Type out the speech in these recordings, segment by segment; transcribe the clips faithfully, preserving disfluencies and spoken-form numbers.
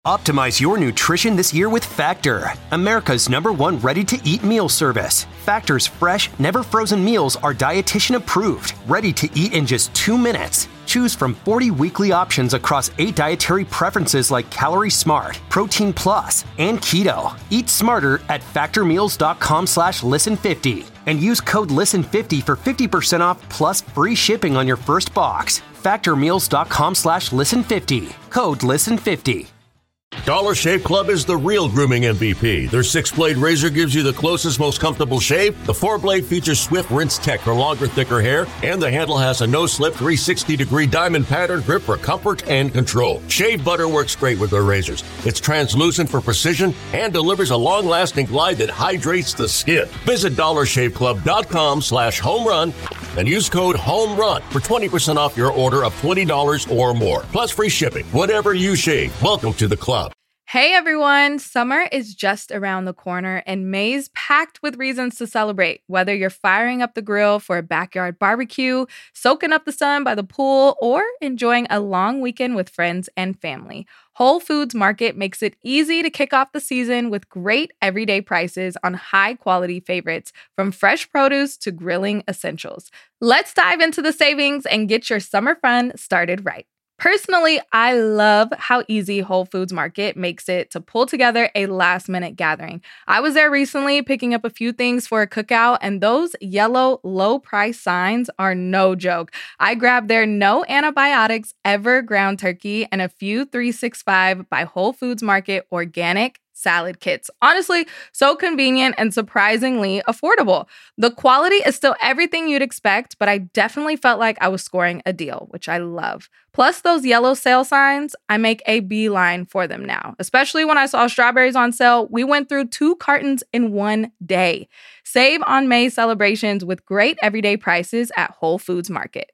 Optimize your nutrition this year with Factor, America's number one ready-to-eat meal service. Factor's fresh, never-frozen meals are dietitian approved, ready to eat in just two minutes. Choose from forty weekly options across eight dietary preferences like Calorie Smart, Protein Plus, and Keto. Eat smarter at factormeals.com slash listen50 and use code listen fifty for fifty percent off plus free shipping on your first box. factormeals.com slash listen50. Code listen fifty. Dollar Shave Club is the real grooming M V P. Their six-blade razor gives you the closest, most comfortable shave. The four-blade features Swift Rinse Tech for longer, thicker hair, and the handle has a no-slip three hundred sixty degree diamond pattern grip for comfort and control. Shave butter works great with their razors. It's translucent for precision and delivers a long-lasting glide that hydrates the skin. Visit dollarshaveclub.com slash home run and use code HOMERUN for twenty percent off your order of twenty dollars or more. Plus free shipping. Whatever you shave, welcome to the club. Hey everyone, summer is just around the corner and May's packed with reasons to celebrate. Whether you're firing up the grill for a backyard barbecue, soaking up the sun by the pool, or enjoying a long weekend with friends and family, Whole Foods Market makes it easy to kick off the season with great everyday prices on high-quality favorites, from fresh produce to grilling essentials. Let's dive into the savings and get your summer fun started right. Personally, I love how easy Whole Foods Market makes it to pull together a last-minute gathering. I was there recently picking up a few things for a cookout, and those yellow low-price signs are no joke. I grabbed their no antibiotics ever ground turkey and a few three sixty-five by Whole Foods Market organic salad kits. Honestly, so convenient and surprisingly affordable. The quality is still everything you'd expect, but I definitely felt like I was scoring a deal, which I love. Plus those yellow sale signs, I make a beeline for them now. Especially when I saw strawberries on sale, we went through two cartons in one day. Save on May celebrations with great everyday prices at Whole Foods Market.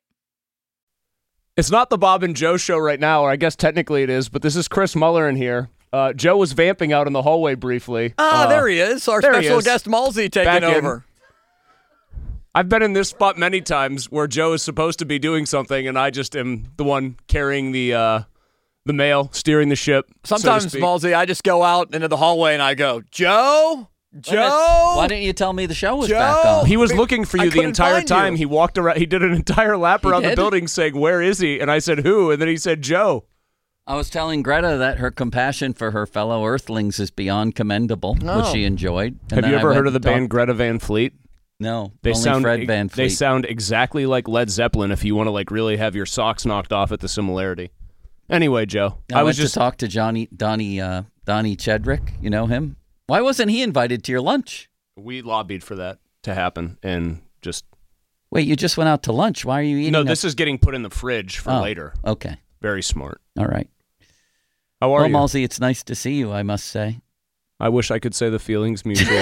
It's not the Bob and Joe show right now, or I guess technically it is, but this is Chris Muller in here. Uh, Joe was vamping out in the hallway briefly. Ah, uh, there he is. Our special is. guest Malsey taking over. I've been in this spot many times where Joe is supposed to be doing something, and I just am the one carrying the uh, the mail, steering the ship. Sometimes, so Malsey, I just go out into the hallway and I go, Joe? Joe? Why didn't you tell me the show was Joe? back on? He was looking for you I the entire time. you. He walked around. He did an entire lap He around did? the building saying, "Where is he?" And I said, "Who?" And then he said, "Joe." I was telling Greta that her compassion for her fellow Earthlings is beyond commendable, No. which she enjoyed. And Have then you I ever went heard of the and talked- band Greta Van Fleet? No, They only sound Fred Van Fleet. They sound exactly like Led Zeppelin. If you want to like really have your socks knocked off at the similarity. Anyway, Joe, I, I went was just to talk to Johnny Donnie uh, Donnie Chedrick. You know him? Why wasn't he invited to your lunch? we lobbied for that to happen, and just Wait, you just went out to lunch. Why are you eating? no. a- This is getting put in the fridge for Oh, later. Okay, Very smart. all right. How are Well, you? Malsey, it's nice to see you, I must say. I wish I could say the feelings mutual.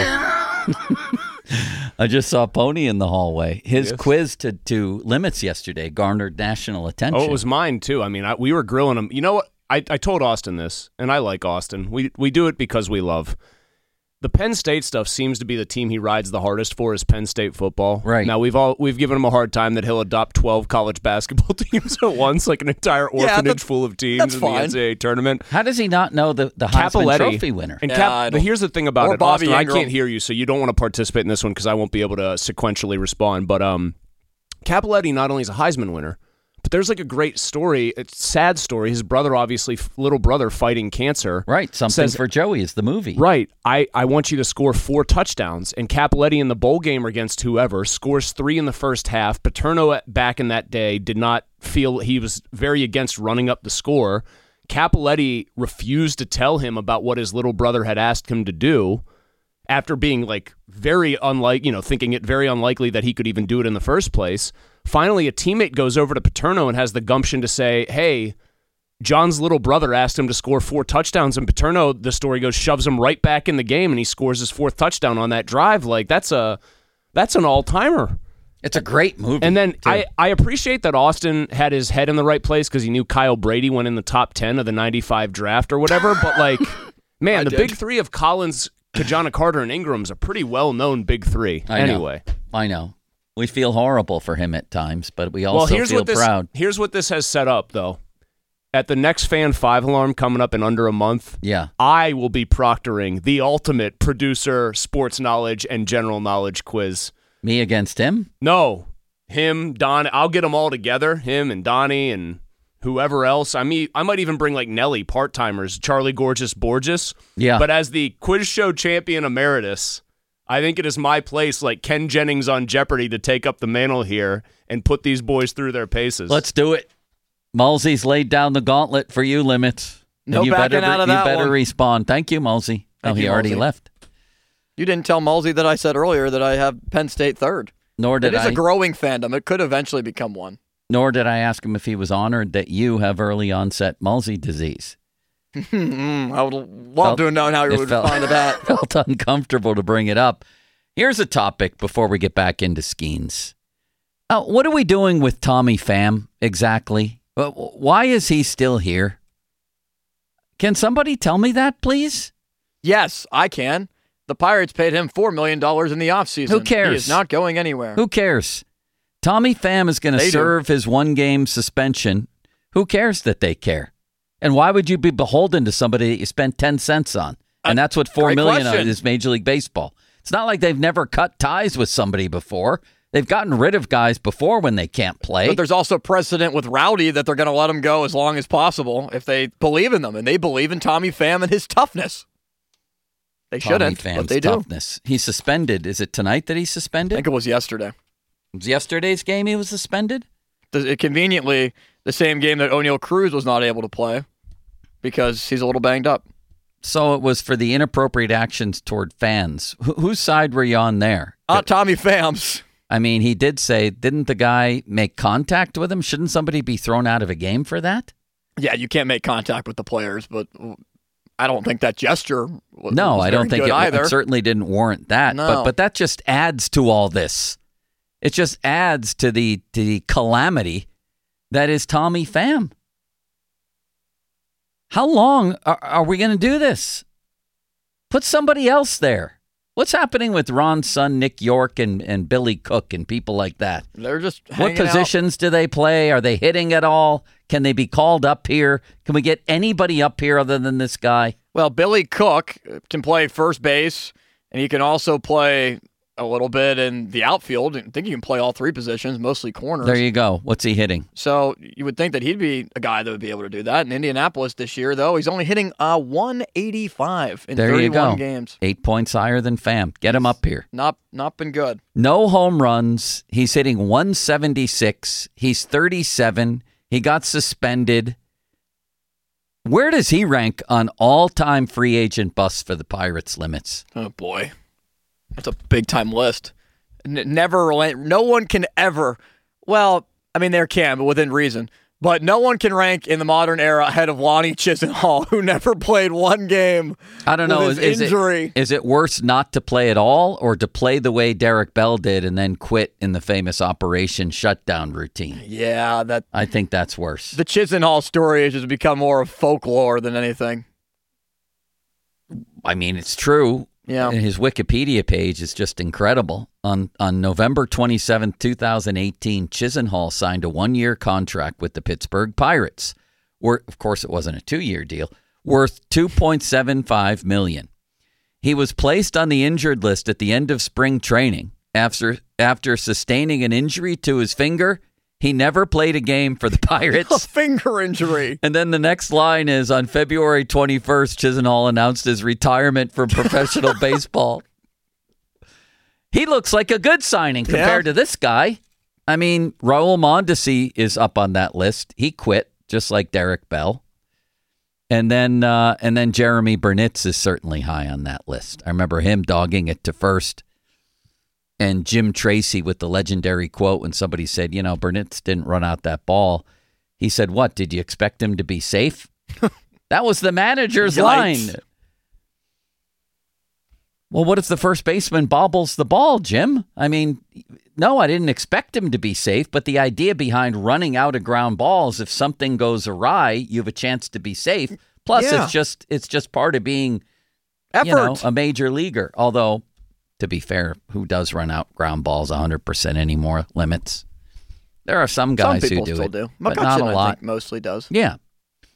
I just saw Pony in the hallway. His Yes. quiz to, to limits yesterday garnered national attention. Oh, it was mine too. I mean, I, we were grilling him. You know what? I, I told Austin this, and I like Austin. We we do it because we love. The Penn State stuff seems to be the team he rides the hardest for is Penn State football. Right. Now, we've all we've given him a hard time that he'll adopt twelve college basketball teams at once, like an entire Yeah, orphanage that's- full of teams that's in fine. the N C double A tournament. How does he not know the, the Heisman Cappelletti. Trophy winner? And Yeah, Cap, I but don't- here's the thing about Or it, Bobby Austin. I Ingram. can't hear you, so you don't want to participate in this one because I won't be able to sequentially respond. But um, Cappelletti not only is a Heisman winner, but there's like a great story, it's a sad story. His brother, obviously, f- little brother fighting cancer. Right, something says- for Joey is the movie. Right. I, I want you to score four touchdowns. And Cappelletti in the bowl game against whoever scores three in the first half. Paterno at, back in that day did not feel he was very against running up the score. Cappelletti refused to tell him about what his little brother had asked him to do after being like very unlike, you know, thinking it very unlikely that he could even do it in the first place. Finally, a teammate goes over to Paterno and has the gumption to say, hey, John's little brother asked him to score four touchdowns, and Paterno, the story goes, shoves him right back in the game, and he scores his fourth touchdown on that drive. Like, that's a that's an all-timer. It's a great movie. And then too. I, I appreciate that Austin had his head in the right place because he knew Kyle Brady went in the top ten of the ninety-five draft or whatever, but, like, man, I the did. big three of Collins, Kajana Carter, and Ingram's a pretty well-known big three. I know. Anyway. I know. We feel horrible for him at times, but we Well, also here's feel what this, proud. Here's what this has set up, though. at the next Fan five alarm coming up in under a month, Yeah. I will be proctoring the ultimate producer sports knowledge and general knowledge quiz. Me against him? No, him, Don. I'll get them all together, him and Donnie and whoever else. I mean, I might even bring like Nelly, part-timers, Charlie Gorgeous Borges. Yeah. But as the quiz show champion emeritus, I think it is my place, like Ken Jennings on Jeopardy, to take up the mantle here and put these boys through their paces. Let's do it. Mulsey's laid down the gauntlet for you, Limits. No and you backing better, out of you that better one. respond. Thank you, Mulsey. Oh, Thank he you, already Mulsey. left. You didn't tell Mulsey that I said earlier that I have Penn State third. Nor did It is I. a growing fandom. It could eventually become one. Nor did I ask him if he was honored that you have early onset Mulsey disease. Mm, I would love Felt- to have known how you it would felt- respond to that. Felt uncomfortable to bring it up. Here's a topic before we get back into Skeens. Uh, what are we doing with Tommy Pham exactly? Uh, Why is he still here? Can somebody tell me that, please? Yes, I can. The Pirates paid him four million dollars in the offseason. Who cares? He is not going anywhere. Who cares? Tommy Pham is going to They do. serve his one-game suspension. Who cares that they care? And why would you be beholden to somebody that you spent ten cents on? And Uh, that's what four great million question. is Major League Baseball. It's not like they've never cut ties with somebody before. They've gotten rid of guys before when they can't play. But there's also precedent with Rowdy that they're going to let him go as long as possible if they believe in them, and they believe in Tommy Pham and his toughness. They Tommy shouldn't, Pham's but they do. toughness. He's suspended. Is it tonight that he's I suspended? think it was yesterday. It was yesterday's game he was suspended? The, conveniently, the same game that O'Neal Cruz was not able to play because he's a little banged up. So it was for the inappropriate actions toward fans. Wh- whose side were you on there? Uh, Tommy Pham's. I mean, he did say, didn't the guy make contact with him? Shouldn't somebody be thrown out of a game for that? Yeah, you can't make contact with the players, but I don't think that gesture was, No, was I don't very think good it, either. it certainly didn't warrant that. No. But but that just adds to all this. It just adds to the to the calamity that is Tommy Pham. How long are, are we going to do this? Put somebody else there. What's happening with Ron's son, Nick York, and, and Billy Cook and people like that? They're just What hanging out. positions do they play? Are they hitting at all? Can they be called up here? Can we get anybody up here other than this guy? Well, Billy Cook can play first base, and he can also play a little bit in the outfield. I think he can play all three positions, mostly corners. There you go. What's he hitting? So you would think that he'd be a guy that would be able to do that. In Indianapolis this year, though, he's only hitting uh, one eighty-five in There you thirty-one go. games. Eight points higher than Pham. Get him up here. Not not been good. No home runs. He's hitting one seventy-six. He's thirty-seven. He got suspended. Where does he rank on all-time free agent busts for the Pirates limits? Oh boy, that's a big time list. N- never, relent- no one can ever. Well, I mean there can, but within reason. But no one can rank in the modern era ahead of Lonnie Chisenhall, who never played one game. I don't know. With Is, his is injury. It, is it worse not to play at all or to play the way Derek Bell did and then quit in the famous Operation Shutdown routine? Yeah, that I think that's worse. the Chisenhall story has just become more of folklore than anything. I mean, it's true. Yeah. And his Wikipedia page is just incredible. On on November twenty-seventh, twenty eighteen, Chisenhall signed a one-year contract with the Pittsburgh Pirates. Worth, of course, it wasn't a two-year deal, worth two point seven five million dollars. He was placed on the injured list at the end of spring training after after sustaining an injury to his finger. He never played a game for the A Pirates. finger injury. And then the next line is, on February twenty-first, Chisenhall announced his retirement from professional baseball. He looks like a good signing compared Yeah. to this guy. I mean, Raul Mondesi is up on that list. He quit, just like Derek Bell. And then uh, and then Jeremy Burnitz is certainly high on that list. I remember him dogging it to first. And Jim Tracy with the legendary quote when somebody said, you know, Burnitz didn't run out that ball. He said, what, did you expect him to be safe? That was the manager's Yikes. line. Well, what if the first baseman bobbles the ball, Jim? I mean, no, I didn't expect him to be safe, but the idea behind running out of ground balls, if something goes awry, you have a chance to be safe. Plus, Yeah. it's just it's just part of being, Effort. you know, a major leaguer. Although, to be fair, who does run out ground balls one hundred percent anymore? Limits. There are some Some guys people who do still it, do. but McCutcheon, not a I lot. think, mostly does. Yeah.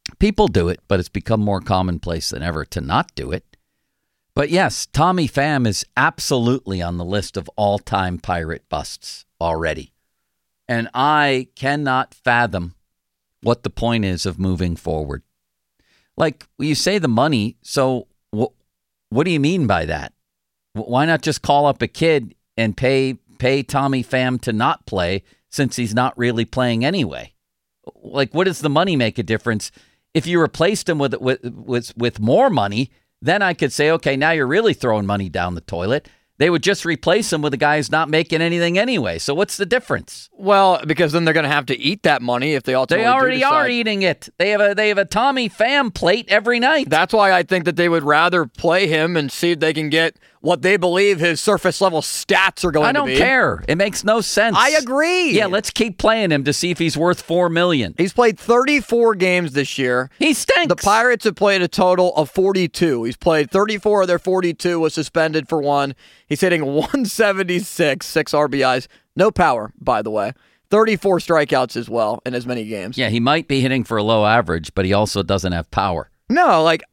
People do it, but it's become more commonplace than ever to not do it. But yes, Tommy Pham is absolutely on the list of all-time Pirate busts already. And I cannot fathom what the point is of moving forward. Like, you say the money, so wh- what do you mean by that? Why not just call up a kid and pay pay Tommy Pham to not play since he's not really playing anyway? Like, what does the money make a difference? If you replaced him with with with, with more money, then I could say, okay, now you're really throwing money down the toilet. They would just replace him with a guy who's not making anything anyway. So what's the difference? Well, because then they're going to have to eat that money if they ultimately They already do decide. are eating it. They have a they have a Tommy Pham plate every night. That's why I think that they would rather play him and see if they can get what they believe his surface level stats are going I don't to be. care. It makes no sense. I agree. Yeah, let's keep playing him to see if he's worth four million. He's played thirty-four games this year. He stinks. The Pirates have played a total of forty-two. He's played thirty-four of their forty-two, was suspended for one. He's hitting one seventy-six, six R B Is. No power, by the way. thirty-four strikeouts as well in as many games. Yeah, he might be hitting for a low average, but he also doesn't have power. No, like,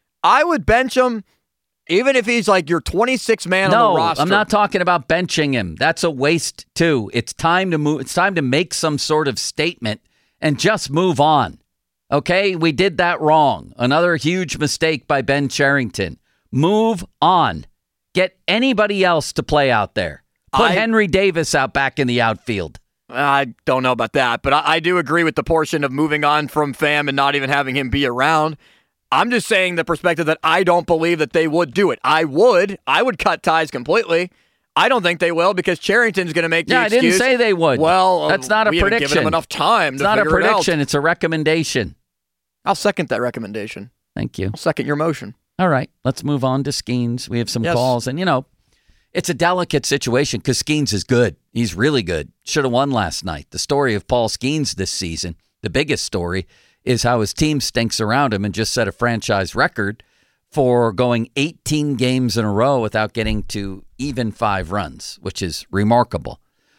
I would bench him even if he's like your twenty-sixth man no, on the roster. I'm not talking about benching him. That's a waste too. It's time to move. It's time to make some sort of statement and just move on. Okay, we did that wrong. Another huge mistake by Ben Cherington. Move on. Get anybody else to play out there. Put I, Henry Davis out back in the outfield. I don't know about that, but I, I do agree with the portion of moving on from Pham and not even having him be around. I'm just saying the perspective that I don't believe that they would do it. I would. I would cut ties completely. I don't think they will because Charrington's going to make the yeah, excuse. I didn't say they would. Well, that's not a we prediction. haven't given them enough time It's to not a figure it out. prediction. It's a recommendation. I'll second that recommendation. Thank you. I'll second your motion. All right, let's move on to Skeens. We have some Yes. calls, and you know, it's a delicate situation because Skeens is good. He's really good. Should have won last night. The story of Paul Skeens this season, the biggest story, is how his team stinks around him and just set a franchise record for going eighteen games in a row without getting to even five runs, which is remarkable.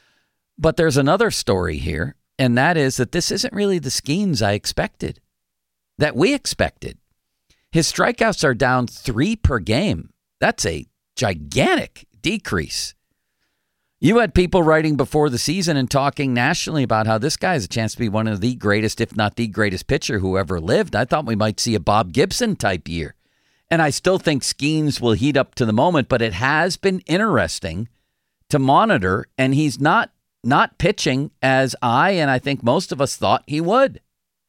But there's another story here, and that is that this isn't really the Skeens I expected, that we expected. His strikeouts are down three per game. That's a gigantic decrease. You had people writing before the season and talking nationally about how this guy has a chance to be one of the greatest, if not the greatest pitcher who ever lived. I thought we might see a Bob Gibson type year. And I still think Skeens will heat up to the moment, but it has been interesting to monitor, and he's not not pitching as I and I think most of us thought he would.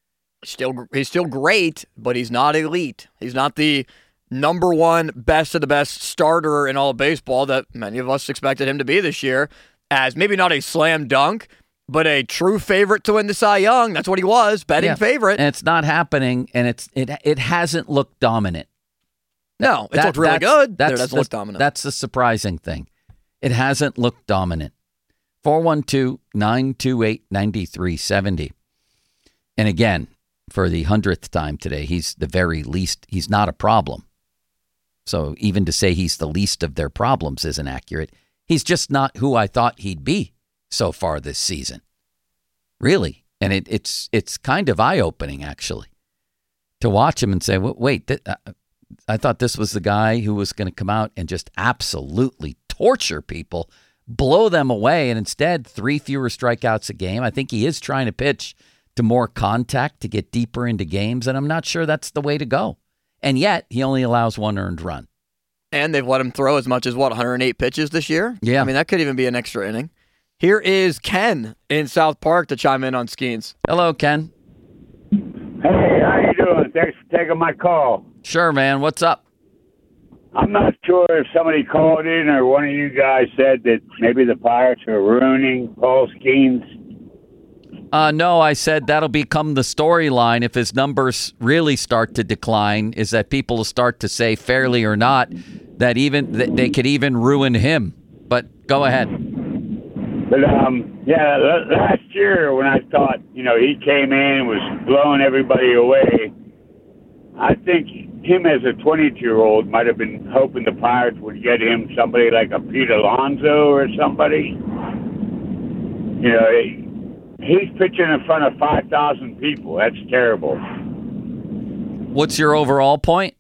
Still, he's still great, but he's not elite. He's not the number one best of the best starter in all of baseball that many of us expected him to be this year, as maybe not a slam dunk, but a true favorite to win the Cy Young. That's what he was, betting Yeah. favorite. And it's not happening, and it's it it hasn't looked dominant. No, it's That- looked really that's- good. That's It doesn't the, look dominant. That's the surprising thing. It hasn't looked dominant. four one two, nine two eight, nine three seven zero. And again, for the hundredth time today, he's the very least, he's not a problem. So even to say he's the least of their problems isn't accurate. He's just not who I thought he'd be so far this season. Really. And it, it's it's kind of eye-opening, actually, to watch him and say, well, wait, th- uh, I thought this was the guy who was going to come out and just absolutely torture people, blow them away, and instead three fewer strikeouts a game. I think he is trying to pitch to more contact to get deeper into games, and I'm not sure that's the way to go. And yet, he only allows one earned run. And they've let him throw as much as, what, one hundred eight pitches this year? Yeah. I mean, that could even be an extra inning. Here is Ken in South Park to chime in on Skeens. Hello, Ken. Hey, how you doing? Thanks for taking my call. Sure, man. What's up? I'm not sure if somebody called in or one of you guys said that maybe the Pirates are ruining Paul Skeens. Uh, no, I said that'll become the storyline if his numbers really start to decline, is that people will start to say, fairly or not, that even that they could even ruin him. But go ahead. But, um, yeah, l- last year when I thought, you know, he came in and was blowing everybody away, I think him as a twenty-two-year-old might have been hoping the Pirates would get him somebody like a Pete Alonso or somebody. You know, he, he's pitching in front of five thousand people. That's terrible. What's your overall point?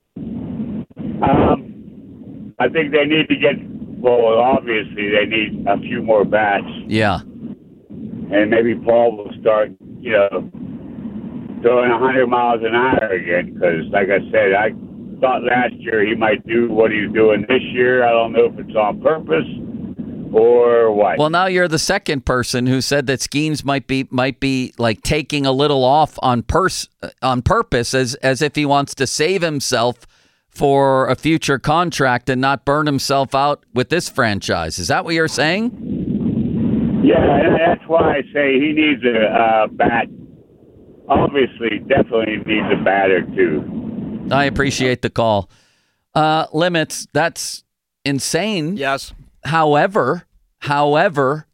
Um, I think they need to get, well, obviously they need a few more bats. Yeah. And maybe Paul will start, you know, throwing one hundred miles an hour again. Because, like I said, I thought last year he might do what he's doing this year. I don't know if it's on purpose or what. Well, now you're the second person who said that Skeens might be might be like taking a little off on pers- on purpose, as as if he wants to save himself for a future contract and not burn himself out with this franchise. Is that what you're saying? Yeah, and that's why I say he needs a uh, bat. Obviously, definitely needs a bat or two. I appreciate the call. Uh, limits, that's insane. Yes. However, however,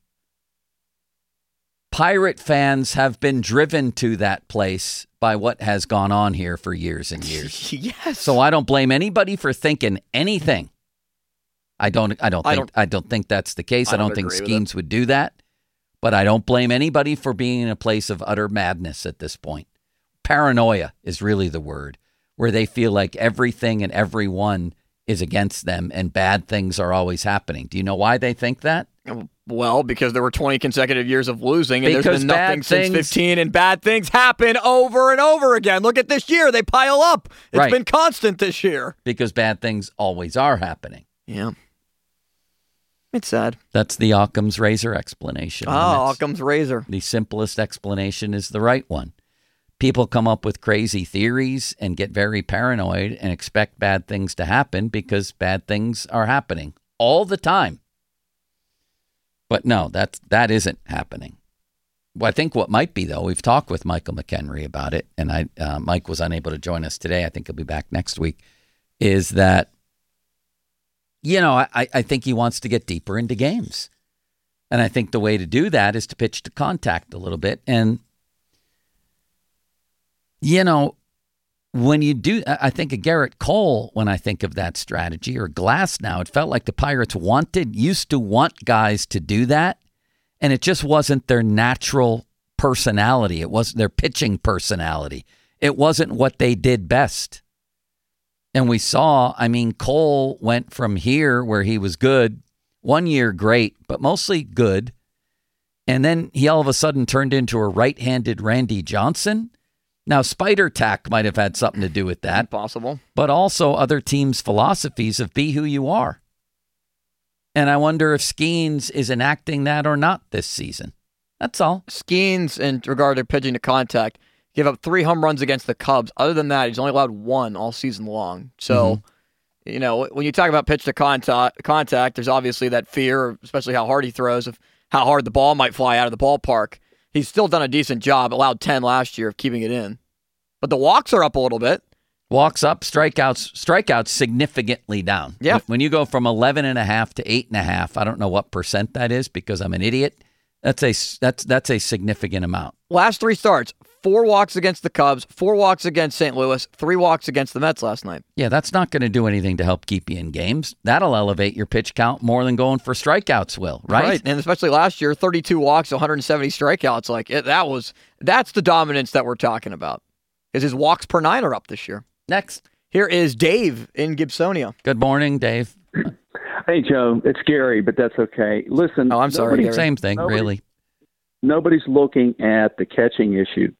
Pirate fans have been driven to that place by what has gone on here for years and years. Yes. So I don't blame anybody for thinking anything. I don't. I don't I think. don't- I don't think that's the case. I I don't, don't think agree with Skeens would do that. But I don't blame anybody for being in a place of utter madness at this point. Paranoia is really the word, where they feel like everything and everyone is against them and bad things are always happening. Do you know why they think that? Well, because there were twenty consecutive years of losing, and Because there's been bad nothing since things- fifteen, and bad things happen over and over again. Look at this year. They pile up. It's Right. been constant this year. Because bad things always are happening. Yeah. It's sad. That's the Occam's razor explanation. Oh, And that's- Occam's razor. The simplest explanation is the right one. People come up with crazy theories and get very paranoid and expect bad things to happen because bad things are happening all the time. But no, that's, that isn't happening. Well, I think what might be, though, we've talked with Michael McHenry about it, and I uh, Mike was unable to join us today. I think he'll be back next week, is that, you know, I, I think he wants to get deeper into games. And I think the way to do that is to pitch to contact a little bit. And, you know, when you do, I think of Garrett Cole when I think of that strategy, or Glass now. It felt like the Pirates wanted, used to want guys to do that. And it just wasn't their natural personality. It wasn't their pitching personality. It wasn't what they did best. And we saw, I mean, Cole went from here where he was good, one year great, but mostly good. And then he all of a sudden turned into a right-handed Randy Johnson. Now, Spider Tack might have had something to do with that. Possible. But also other teams' philosophies of be who you are. And I wonder if Skeens is enacting that or not this season. That's all. Skeens, in regard to pitching to contact, gave up three home runs against the Cubs. Other than that, he's only allowed one all season long. So, mm-hmm. you know, when you talk about pitch to contact, contact, there's obviously that fear, especially how hard he throws, of how hard the ball might fly out of the ballpark. He's still done a decent job, allowed ten last year of keeping it in. But the walks are up a little bit. Walks up, strikeouts, strikeouts significantly down. Yeah. When you go from eleven and a half to eight and a half, I don't know what percent that is because I'm an idiot. That's a, that's, that's a significant amount. Last three starts, four walks against the Cubs, four walks against Saint Louis, three walks against the Mets last night. Yeah, that's not going to do anything to help keep you in games. That'll elevate your pitch count more than going for strikeouts will, right? Right, and especially last year, thirty-two walks, one hundred seventy strikeouts. Like it, that was that's the dominance that we're talking about. Is his walks per nine are up this year. Next. Here is Dave in Gibsonia. Good morning, Dave. Hey, Joe. It's Gary, but that's okay. Listen. Oh, I'm sorry, nobody- Gary. Same thing, nobody- really. Nobody's looking at the catching issue.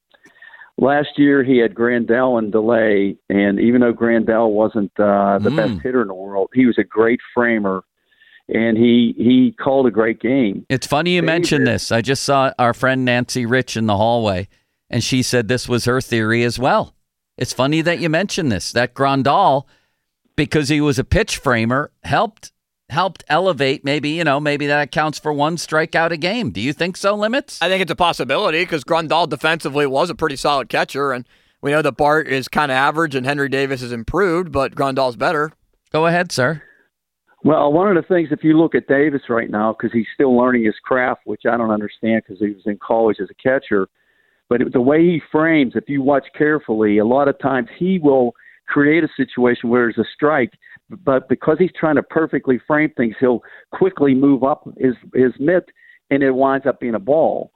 Last year, he had Grandel in delay, and even though Grandel wasn't uh, the Mm. best hitter in the world, he was a great framer, and he he called a great game. It's funny you David. mentioned this. I just saw our friend Nancy Rich in the hallway, and she said this was her theory as well. It's funny that you mentioned this, that Grandal, because he was a pitch framer, helped helped elevate, maybe, you know, maybe that accounts for one strikeout a game. Do you think so, Limits? I think it's a possibility because Grandal defensively was a pretty solid catcher, and we know that Bart is kind of average and Henry Davis has improved, but Grandal's better. Go ahead, sir. Well, one of the things, if you look at Davis right now, because he's still learning his craft, which I don't understand because he was in college as a catcher, but the way he frames, if you watch carefully, a lot of times he will create a situation where there's a strike, but because he's trying to perfectly frame things, he'll quickly move up his, his mitt, and it winds up being a ball.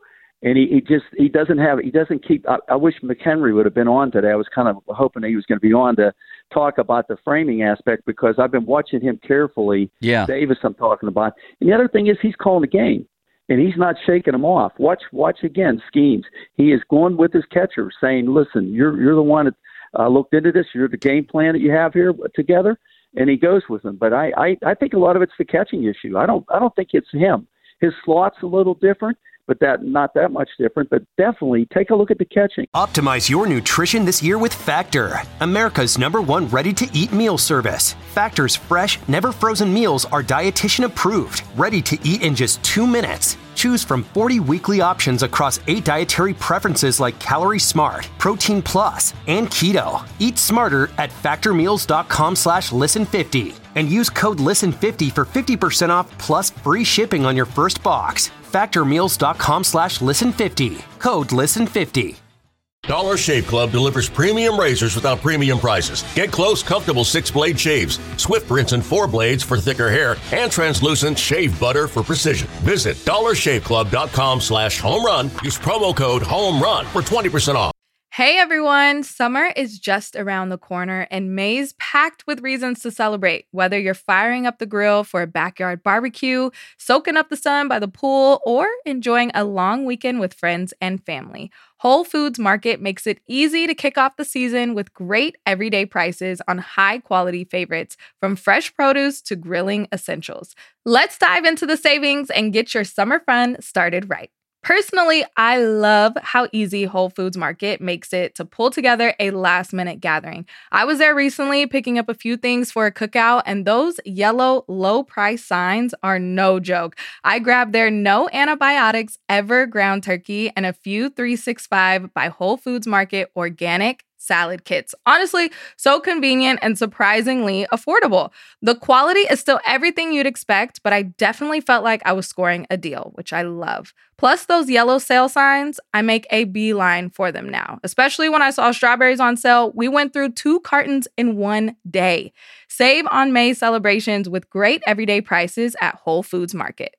And he, he just he doesn't have he doesn't keep. I, I wish McHenry would have been on today. I was kind of hoping he was going to be on to talk about the framing aspect because I've been watching him carefully. Yeah, Davis, I'm talking about. And the other thing is he's calling the game, and he's not shaking them off. Watch watch again schemes. He is going with his catcher, saying, "Listen, you're you're the one that uh, looked into this. You're the game plan that you have here together." And he goes with them. But I, I, I think a lot of it's the catching issue. I don't I don't think it's him. His slot's a little different, but that not that much different. But definitely take a look at the catching. Optimize your nutrition this year with Factor, America's number one ready-to-eat meal service. Factor's fresh, never frozen meals are dietitian approved, ready to eat in just two minutes. Choose from forty weekly options across eight dietary preferences like Calorie Smart, Protein Plus, and Keto. Eat smarter at factormeals.com slash listen50 and use code listen fifty for fifty percent off plus free shipping on your first box. factormeals.com slash listen50. Code listen fifty. Dollar Shave Club delivers premium razors without premium prices. Get close, comfortable six-blade shaves, swift rinse and four blades for thicker hair, and translucent shave butter for precision. Visit dollarshaveclub.com slash home run. Use promo code home run for twenty percent off. Hey everyone, summer is just around the corner and May's packed with reasons to celebrate. Whether you're firing up the grill for a backyard barbecue, soaking up the sun by the pool, or enjoying a long weekend with friends and family, Whole Foods Market makes it easy to kick off the season with great everyday prices on high-quality favorites, from fresh produce to grilling essentials. Let's dive into the savings and get your summer fun started right. Personally, I love how easy Whole Foods Market makes it to pull together a last-minute gathering. I was there recently picking up a few things for a cookout, and those yellow low-price signs are no joke. I grabbed their no antibiotics ever ground turkey and a few three sixty-five by Whole Foods Market organic salad kits. Honestly, so convenient and surprisingly affordable. The quality is still everything you'd expect, but I definitely felt like I was scoring a deal, which I love. Plus those yellow sale signs, I make a beeline for them now. Especially when I saw strawberries on sale, we went through two cartons in one day. Save on May celebrations with great everyday prices at Whole Foods Market.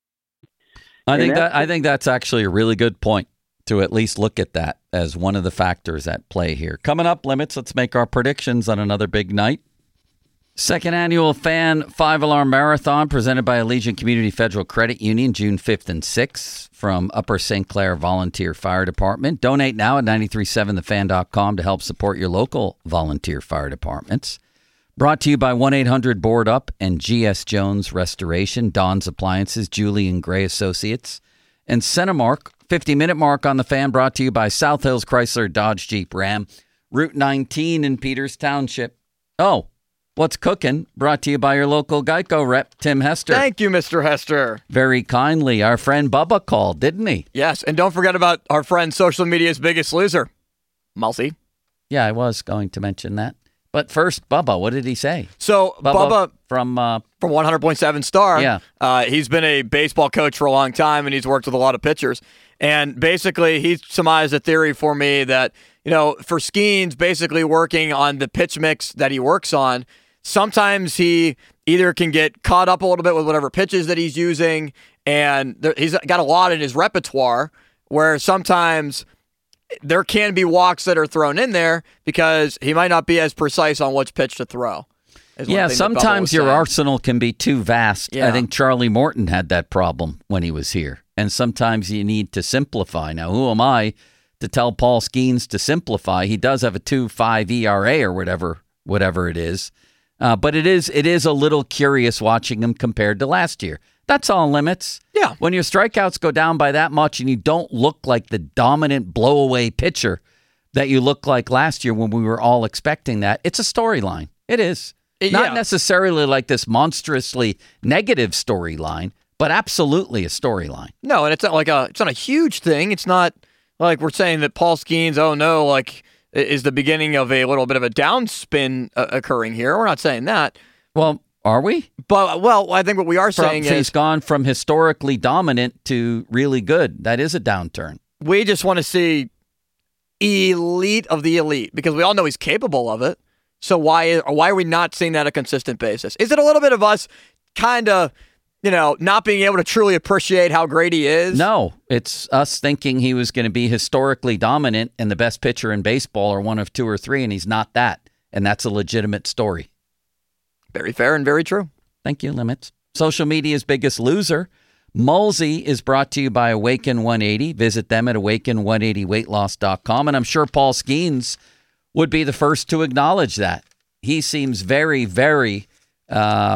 I think that I think that's actually a really good point, to at least look at that as one of the factors at play here. Coming up, Limits, let's make our predictions on another big night. Second annual Fan Five-Alarm Marathon presented by Allegiant Community Federal Credit Union, June fifth and sixth from Upper Saint Clair Volunteer Fire Department. Donate now at nine three seven the fan dot com to help support your local volunteer fire departments. Brought to you by one eight hundred board up and G S Jones Restoration, Don's Appliances, Julian Gray Associates, and Cinemark. fifty-minute mark on the Fan brought to you by South Hills Chrysler Dodge Jeep Ram, Route nineteen in Peters Township. Oh, what's cooking? Brought to you by your local Geico rep, Tim Hester. Thank you, Mister Hester. Very kindly. Our friend Bubba called, didn't he? Yes, and don't forget about our friend social media's biggest loser, Mulsey. Yeah, I was going to mention that. But first, Bubba, what did he say? So, Bubba, Bubba from uh, from one hundred point seven Star, yeah. uh, he's been a baseball coach for a long time, and he's worked with a lot of pitchers. And basically, he surmised a theory for me that, you know, for Skeens basically working on the pitch mix that he works on, sometimes he either can get caught up a little bit with whatever pitches that he's using, and there, he's got a lot in his repertoire, where sometimes there can be walks that are thrown in there because he might not be as precise on which pitch to throw. Yeah, sometimes your saying. arsenal can be too vast. Yeah. I think Charlie Morton had that problem when he was here. And sometimes you need to simplify. Now, who am I to tell Paul Skeens to simplify? He does have a two point five E R A or whatever whatever it is. Uh, but it is it is a little curious watching him compared to last year. That's all, Limits. Yeah. When your strikeouts go down by that much and you don't look like the dominant blow-away pitcher that you looked like last year when we were all expecting that, it's a storyline. It is. It, Not yeah. necessarily like this monstrously negative storyline, but absolutely a storyline. No, and it's not like a it's not a huge thing. It's not like we're saying that Paul Skeens, oh no, like is the beginning of a little bit of a downspin uh, occurring here. We're not saying that. Well, are we? But well, I think what we are from, saying he's is gone from historically dominant to really good. That is a downturn. We just want to see elite of the elite because we all know he's capable of it. So why why are we not seeing that on a consistent basis? Is it a little bit of us kind of you know, not being able to truly appreciate how great he is. No, it's us thinking he was going to be historically dominant and the best pitcher in baseball or one of two or three, and he's not that. And that's a legitimate story. Very fair and very true. Thank you, Limits. Social media's biggest loser. Mulsey is brought to you by Awaken one eighty. Visit them at awaken one eighty weight loss dot com. And I'm sure Paul Skeens would be the first to acknowledge that. He seems very, very uh,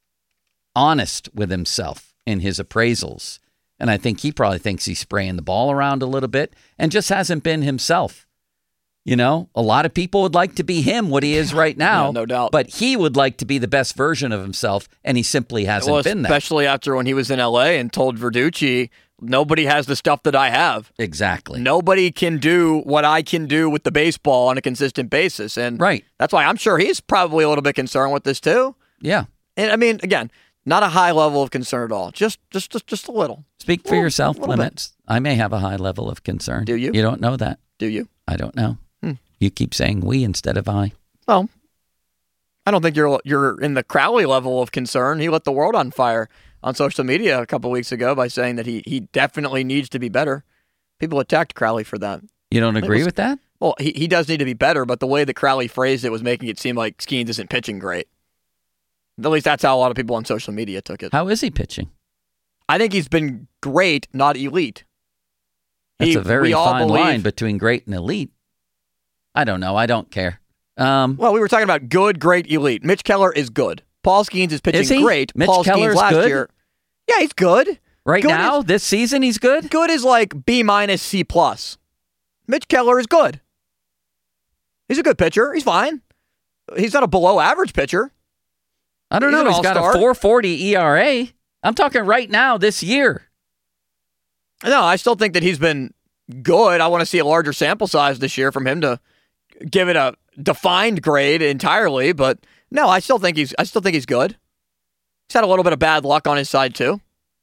honest with himself in his appraisals. And I think he probably thinks he's spraying the ball around a little bit and just hasn't been himself. You know, a lot of people would like to be him, what he is right now. Yeah, no doubt. But he would like to be the best version of himself, and he simply hasn't well, been that. Especially after when he was in L A and told Verducci, nobody has the stuff that I have. Exactly. Nobody can do what I can do with the baseball on a consistent basis. And right. That's why I'm sure he's probably a little bit concerned with this too. Yeah. And I mean, again, not a high level of concern at all. Just just just, just a little. Speak for little, yourself, Limits. Bit. I may have a high level of concern. Do you? You don't know that. Do you? I don't know. Hmm. You keep saying we instead of I. Well, I don't think you're you're in the Crowley level of concern. He lit the world on fire on social media a couple weeks ago by saying that he he definitely needs to be better. People attacked Crowley for that. You don't agree was, with that? Well, he, he does need to be better, but the way that Crowley phrased it was making it seem like Skeens isn't pitching great. At least that's how a lot of people on social media took it. How is he pitching? I think he's been great, not elite. That's he, a very we all fine believe, line between great and elite. I don't know. I don't care. Um, well, we were talking about good, great, elite. Mitch Keller is good. Paul Skeens is pitching is he? great. Mitch Paul Keller's Skeens last good? year. Yeah, he's good. Right good now, is, this season, he's good? Good is like B minus, C plus. Mitch Keller is good. He's a good pitcher. He's fine. He's not a below average pitcher. I don't he's know. He's got a four forty E R A. I'm talking right now this year. No, I still think that he's been good. I want to see a larger sample size this year from him to give it a defined grade entirely. But no, I still think he's. I still think he's good. He's had a little bit of bad luck on his side too.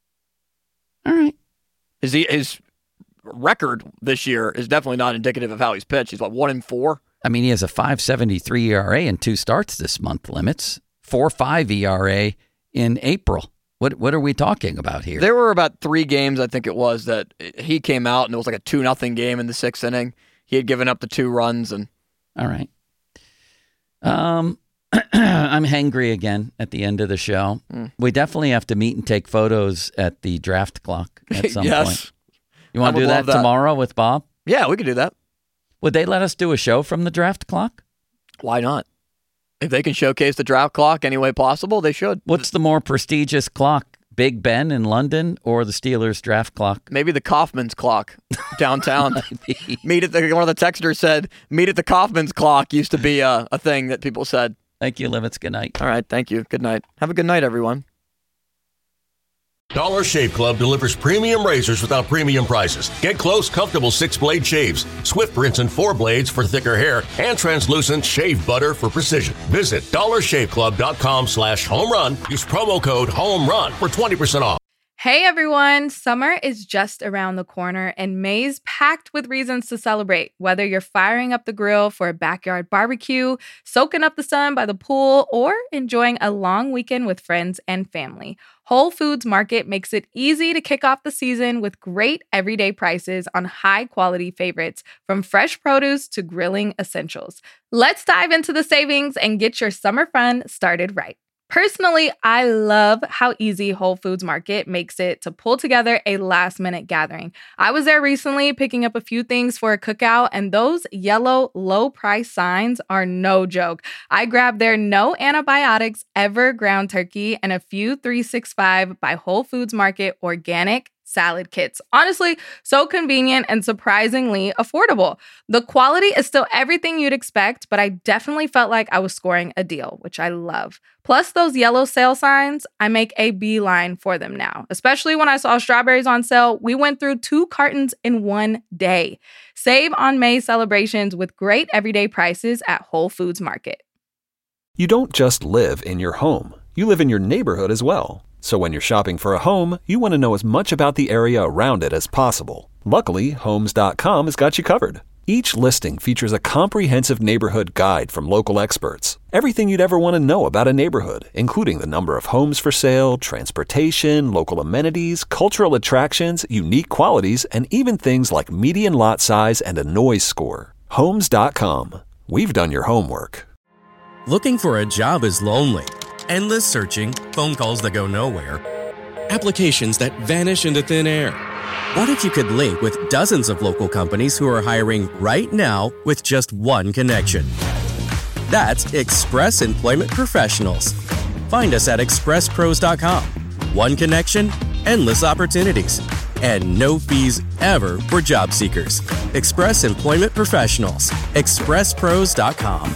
All right. His his record this year is definitely not indicative of how he's pitched. He's what, one and four. I mean, he has a five seventy-three E R A and two starts this month. Limits four five E R A in April. What what are we talking about here? There were about three games, I think it was, that he came out and it was like a two nothing game in the sixth inning. He had given up the two runs and. All right. Um, I'm hangry again at the end of the show. Mm. We definitely have to meet and take photos at the draft clock at some yes. point. You want to do that, that tomorrow with Bob? Yeah, we could do that. Would they let us do a show from the draft clock? Why not? If they can showcase the draft clock any way possible, they should. What's the more prestigious clock? Big Ben in London or the Steelers draft clock? Maybe the Kaufman's clock downtown. Meet at the, one of the texters said, meet at the Kaufman's clock used to be a, a thing that people said. Thank you, Limits. Good night. All right. Thank you. Good night. Have a good night, everyone. Dollar Shave Club delivers premium razors without premium prices. Get close, comfortable six-blade shaves, swift rinse and four blades for thicker hair, and translucent shave butter for precision. Visit dollar shave club dot com slash home run. Use promo code HOMERUN for twenty percent off. Hey everyone, summer is just around the corner and May's packed with reasons to celebrate. Whether you're firing up the grill for a backyard barbecue, soaking up the sun by the pool, or enjoying a long weekend with friends and family, Whole Foods Market makes it easy to kick off the season with great everyday prices on high-quality favorites, from fresh produce to grilling essentials. Let's dive into the savings and get your summer fun started right. Personally, I love how easy Whole Foods Market makes it to pull together a last-minute gathering. I was there recently picking up a few things for a cookout, and those yellow low-price signs are no joke. I grabbed their no antibiotics ever ground turkey and a few three sixty-five by Whole Foods Market organic salad kits. Honestly, so convenient and surprisingly affordable. The quality is still everything you'd expect, but I definitely felt like I was scoring a deal, which I love. Plus those yellow sale signs, I make a beeline for them now. Especially when I saw strawberries on sale, we went through two cartons in one day. Save on May celebrations with great everyday prices at Whole Foods Market. You don't just live in your home. You live in your neighborhood as well. So when you're shopping for a home, you want to know as much about the area around it as possible. Luckily, Homes dot com has got you covered. Each listing features a comprehensive neighborhood guide from local experts. Everything you'd ever want to know about a neighborhood, including the number of homes for sale, transportation, local amenities, cultural attractions, unique qualities, and even things like median lot size and a noise score. Homes dot com. We've done your homework. Looking for a job is lonely. Endless searching, phone calls that go nowhere, applications that vanish into thin air. What if you could link with dozens of local companies who are hiring right now with just one connection? That's Express Employment Professionals. Find us at express pros dot com. One connection, endless opportunities, and no fees ever for job seekers. Express Employment Professionals. express pros dot com.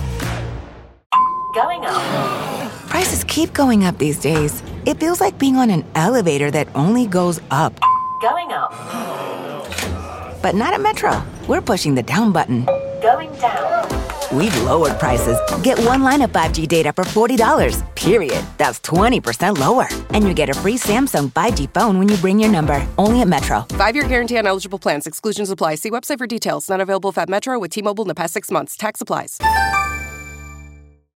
Going up. Prices keep going up these days. It feels like being on an elevator that only goes up. Going up. But not at Metro. We're pushing the down button. Going down. We've lowered prices. Get one line of five G data for forty dollars, period. That's twenty percent lower. And you get a free Samsung five G phone when you bring your number. Only at Metro. Five-year guarantee on eligible plans. Exclusions apply. See website for details. Not available at Metro with T-Mobile in the past six months. Tax applies.